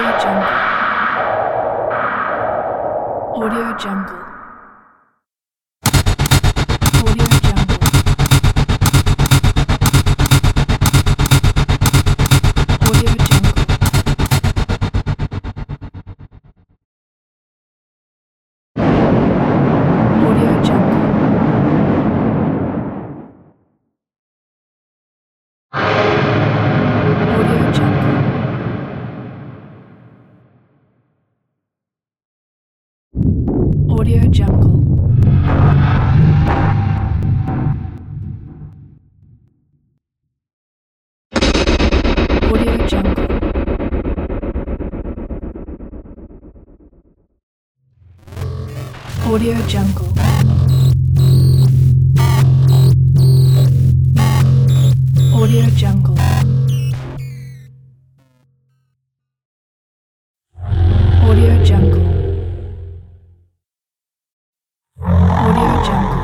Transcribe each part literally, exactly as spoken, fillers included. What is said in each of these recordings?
Audio Jungle. Audio Jungle. Audio Jungle. Audio Jungle. Audio Jungle. Audio Jungle. Audio Jungle. Audio Jungle. Audio Jungle. Audio Jungle. Audio Jungle.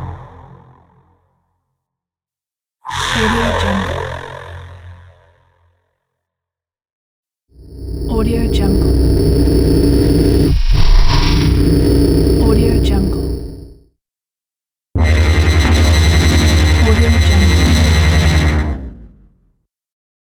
Audio Jungle. Audio Jungle.